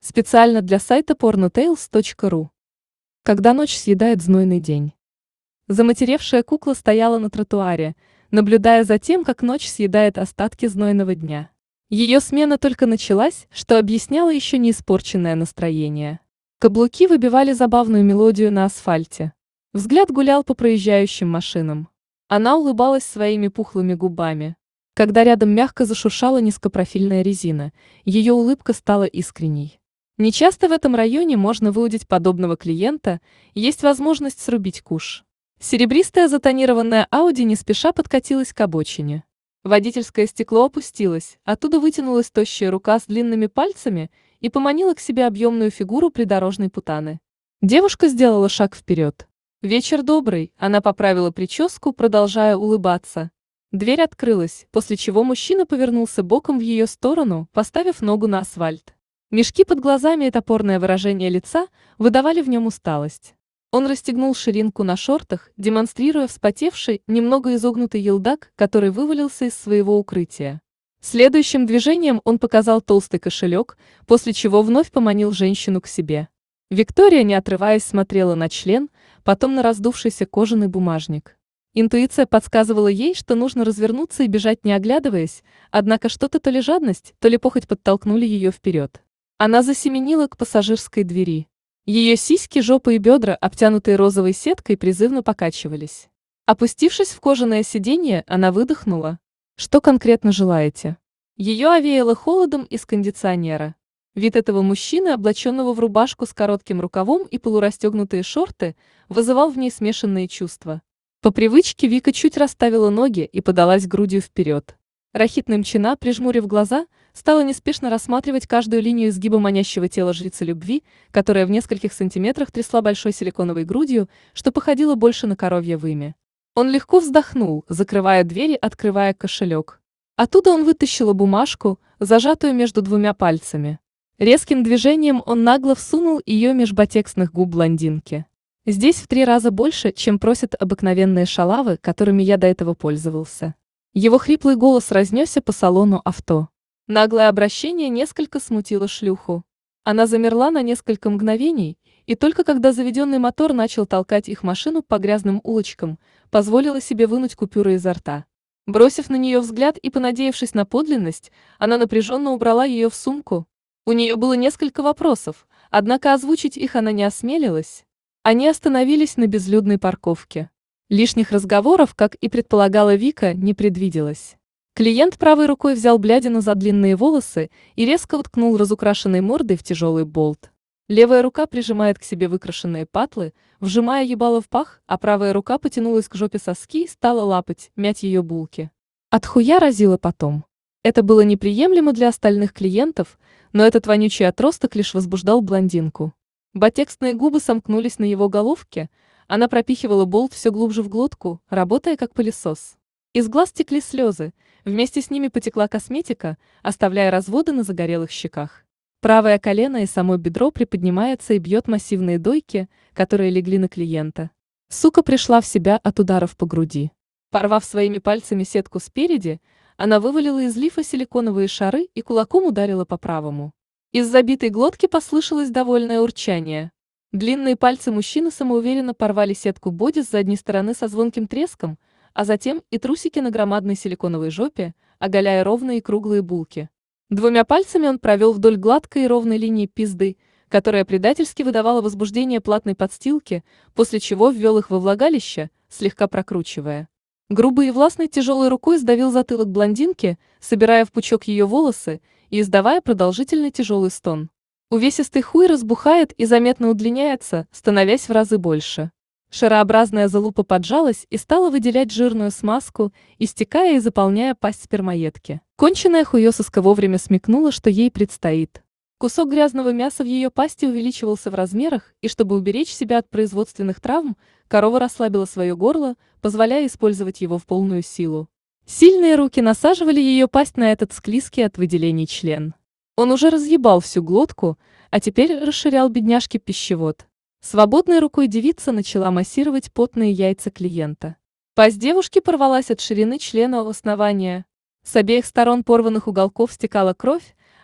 Специально для сайта pornotales.ru. Когда ночь съедает знойный день. Заматеревшая кукла стояла на тротуаре, наблюдая за тем, как ночь съедает остатки знойного дня. Ее смена только началась, что объясняло еще не испорченное настроение. Каблуки выбивали забавную мелодию на асфальте. Взгляд гулял по проезжающим машинам. Она улыбалась своими пухлыми губами. Когда рядом мягко зашуршала низкопрофильная резина, ее улыбка стала искренней. Нечасто в этом районе можно выудить подобного клиента, есть возможность срубить куш. Серебристая затонированная Ауди не спеша подкатилась к обочине. Водительское стекло опустилось, оттуда вытянулась тощая рука с длинными пальцами и поманила к себе объемную фигуру придорожной путаны. Девушка сделала шаг вперед. «Вечер добрый», она поправила прическу, продолжая улыбаться. Дверь открылась, после чего мужчина повернулся боком в ее сторону, поставив ногу на асфальт. Мешки под глазами и топорное выражение лица выдавали в нем усталость. Он расстегнул ширинку на шортах, демонстрируя вспотевший, немного изогнутый елдак, который вывалился из своего укрытия. Следующим движением он показал толстый кошелек, после чего вновь поманил женщину к себе. Виктория, не отрываясь, смотрела на член, потом на раздувшийся кожаный бумажник. Интуиция подсказывала ей, что нужно развернуться и бежать, не оглядываясь, однако что-то, то ли жадность, то ли похоть, подтолкнули ее вперед. Она засеменила к пассажирской двери. Ее сиськи, жопа и бедра, обтянутые розовой сеткой, призывно покачивались. Опустившись в кожаное сиденье, она выдохнула. «Что конкретно желаете?» Ее овеяло холодом из кондиционера. Вид этого мужчины, облаченного в рубашку с коротким рукавом и полурастегнутые шорты, вызывал в ней смешанные чувства. По привычке Вика чуть расставила ноги и подалась грудью вперед. Рахит Немчина, прижмурив глаза, стала неспешно рассматривать каждую линию изгиба манящего тела жрицы любви, которая в нескольких сантиметрах трясла большой силиконовой грудью, что походило больше на коровье вымя. Он легко вздохнул, закрывая двери, открывая кошелек. Оттуда он вытащил бумажку, зажатую между двумя пальцами. Резким движением он нагло всунул ее меж ботекстных губ блондинки. «Здесь в 3 раза больше, чем просят обыкновенные шалавы, которыми я до этого пользовался». Его хриплый голос разнесся по салону авто. Наглое обращение несколько смутило шлюху. Она замерла на несколько мгновений, и только когда заведенный мотор начал толкать их машину по грязным улочкам, позволила себе вынуть купюры изо рта. Бросив на нее взгляд и понадеявшись на подлинность, она напряженно убрала ее в сумку. У нее было несколько вопросов, однако озвучить их она не осмелилась. Они остановились на безлюдной парковке. Лишних разговоров, как и предполагала Вика, не предвиделось. Клиент правой рукой взял блядину за длинные волосы и резко уткнул разукрашенной мордой в тяжелый болт. Левая рука прижимает к себе выкрашенные патлы, вжимая ебало в пах, а правая рука потянулась к жопе соски и стала лапать, мять ее булки. От хуя разило потом. Это было неприемлемо для остальных клиентов, но этот вонючий отросток лишь возбуждал блондинку. Ботекстные губы сомкнулись на его головке, она пропихивала болт все глубже в глотку, работая как пылесос. Из глаз текли слезы, вместе с ними потекла косметика, оставляя разводы на загорелых щеках. Правое колено и само бедро приподнимается и бьет массивные дойки, которые легли на клиента. Сука пришла в себя от ударов по груди. Порвав своими пальцами сетку спереди, она вывалила из лифа силиконовые шары и кулаком ударила по правому. Из забитой глотки послышалось довольное урчание. Длинные пальцы мужчины самоуверенно порвали сетку боди с задней стороны со звонким треском, а затем и трусики на громадной силиконовой жопе, оголяя ровные и круглые булки. Двумя пальцами он провел вдоль гладкой и ровной линии пизды, которая предательски выдавала возбуждение платной подстилки, после чего ввел их во влагалище, слегка прокручивая. Грубой и властной тяжелой рукой сдавил затылок блондинки, собирая в пучок ее волосы и издавая продолжительный тяжелый стон. Увесистый хуй разбухает и заметно удлиняется, становясь в разы больше. Шарообразная залупа поджалась и стала выделять жирную смазку, истекая и заполняя пасть спермоедки. Конченая хуесоска вовремя смекнула, что ей предстоит. Кусок грязного мяса в ее пасти увеличивался в размерах, и чтобы уберечь себя от производственных травм, корова расслабила свое горло, позволяя использовать его в полную силу. Сильные руки насаживали ее пасть на этот склизкий от выделений член. Он уже разъебал всю глотку, а теперь расширял бедняжке пищевод. Свободной рукой девица начала массировать потные яйца клиента. Пасть девушки порвалась от ширины члена у основания. С обеих сторон порванных уголков стекала кровь,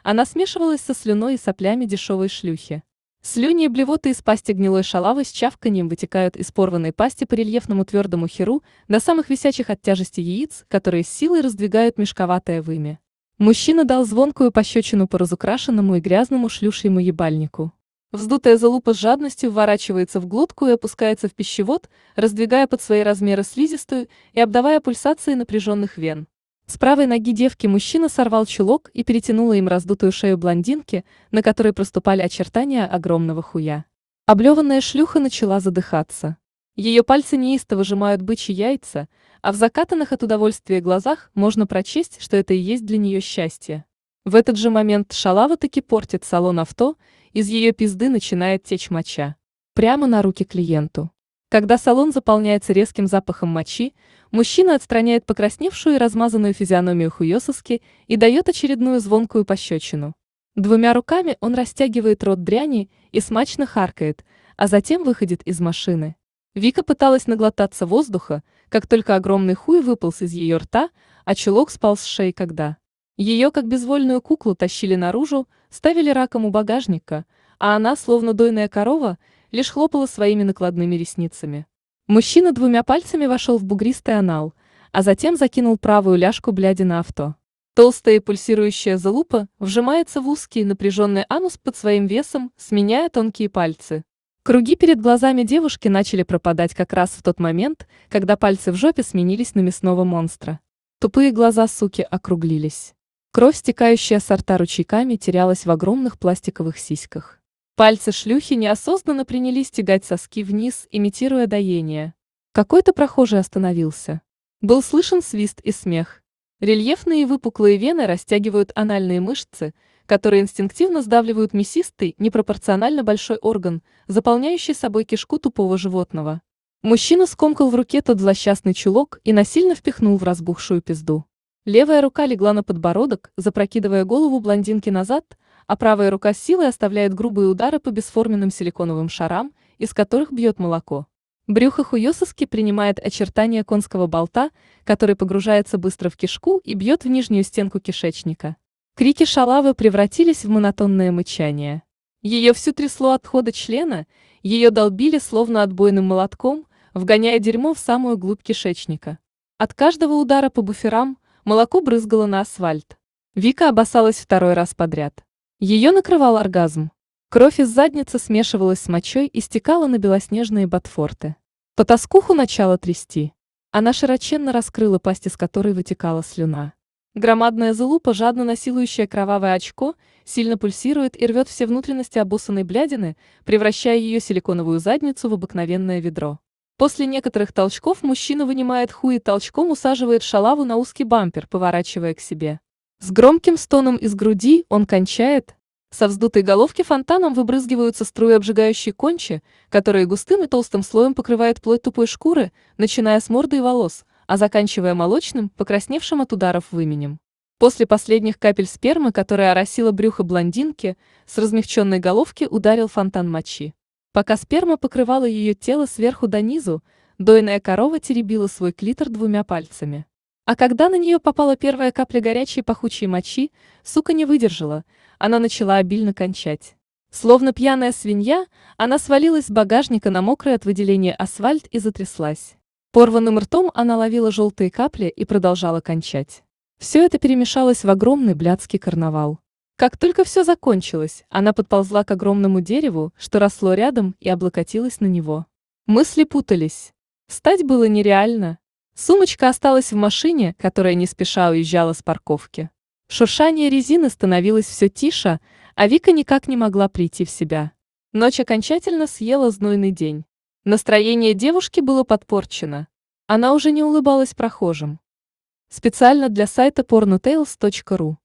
Она смешивалась со слюной и соплями дешевой шлюхи. Слюни и блевоты из пасти гнилой шалавы с чавканьем вытекают из порванной пасти по рельефному твердому херу до самых висячих от тяжести яиц, которые с силой раздвигают мешковатое вымя. Мужчина дал звонкую пощечину по разукрашенному и грязному шлюшьему ебальнику. Вздутая залупа с жадностью вворачивается в глотку и опускается в пищевод, раздвигая под свои размеры слизистую и обдавая пульсации напряженных вен. С правой ноги девки мужчина сорвал чулок и перетянул им раздутую шею блондинки, на которой проступали очертания огромного хуя. Облеванная шлюха начала задыхаться. Ее пальцы неистово выжимают бычьи яйца, а в закатанных от удовольствия глазах можно прочесть, что это и есть для нее счастье. В этот же момент шалава таки портит салон авто, из ее пизды начинает течь моча. Прямо на руки клиенту. Когда салон заполняется резким запахом мочи, мужчина отстраняет покрасневшую и размазанную физиономию хуесоски и дает очередную звонкую пощечину. Двумя руками он растягивает рот дряни и смачно харкает, а затем выходит из машины. Вика пыталась наглотаться воздуха, как только огромный хуй выполз из ее рта, а чулок спал с шеи когда. Ее, как безвольную куклу, тащили наружу, ставили раком у багажника, а она, словно дойная корова, лишь хлопала своими накладными ресницами. Мужчина двумя пальцами вошел в бугристый анал, а затем закинул правую ляжку бляди на авто. Толстая и пульсирующая залупа вжимается в узкий напряженный анус под своим весом, сменяя тонкие пальцы. Круги перед глазами девушки начали пропадать как раз в тот момент, когда пальцы в жопе сменились на мясного монстра. Тупые глаза суки округлились. Кровь, стекающая с рта ручейками, терялась в огромных пластиковых сиськах. Пальцы шлюхи неосознанно принялись тягать соски вниз, имитируя доение. Какой-то прохожий остановился. Был слышен свист и смех. Рельефные и выпуклые вены растягивают анальные мышцы, которые инстинктивно сдавливают мясистый, непропорционально большой орган, заполняющий собой кишку тупого животного. Мужчина скомкал в руке тот злосчастный чулок и насильно впихнул в разбухшую пизду. Левая рука легла на подбородок, запрокидывая голову блондинки назад, а правая рука с силой оставляет грубые удары по бесформенным силиконовым шарам, из которых бьет молоко. Брюхо хуесоски принимает очертания конского болта, который погружается быстро в кишку и бьет в нижнюю стенку кишечника. Крики шалавы превратились в монотонное мычание. Ее всю трясло от хода члена, ее долбили словно отбойным молотком, вгоняя дерьмо в самую глубь кишечника. От каждого удара по буферам молоко брызгало на асфальт. Вика обоссалась второй раз подряд. Ее накрывал оргазм. Кровь из задницы смешивалась с мочой и стекала на белоснежные ботфорты. Потаскуху начало трясти. Она широченно раскрыла пасть, из которой вытекала слюна. Громадная залупа, жадно насилующая кровавое очко, сильно пульсирует и рвет все внутренности обоссанной блядины, превращая ее силиконовую задницу в обыкновенное ведро. После некоторых толчков мужчина вынимает хуй и толчком усаживает шалаву на узкий бампер, поворачивая к себе. С громким стоном из груди он кончает. Со вздутой головки фонтаном выбрызгиваются струи обжигающей кончи, которые густым и толстым слоем покрывают плоть тупой шкуры, начиная с морды и волос, а заканчивая молочным, покрасневшим от ударов выменем. После последних капель спермы, которая оросила брюхо блондинки, с размягченной головки ударил фонтан мочи. Пока сперма покрывала ее тело сверху донизу, дойная корова теребила свой клитор двумя пальцами. А когда на нее попала первая капля горячей пахучей мочи, сука не выдержала, она начала обильно кончать. Словно пьяная свинья, она свалилась с багажника на мокрый от выделения асфальт и затряслась. Порванным ртом она ловила желтые капли и продолжала кончать. Все это перемешалось в огромный блядский карнавал. Как только все закончилось, она подползла к огромному дереву, что росло рядом, и облокотилась на него. Мысли путались. Встать было нереально. Сумочка осталась в машине, которая не спеша уезжала с парковки. Шуршание резины становилось все тише, а Вика никак не могла прийти в себя. Ночь окончательно съела знойный день. Настроение девушки было подпорчено. Она уже не улыбалась прохожим. Специально для сайта pornotales.ru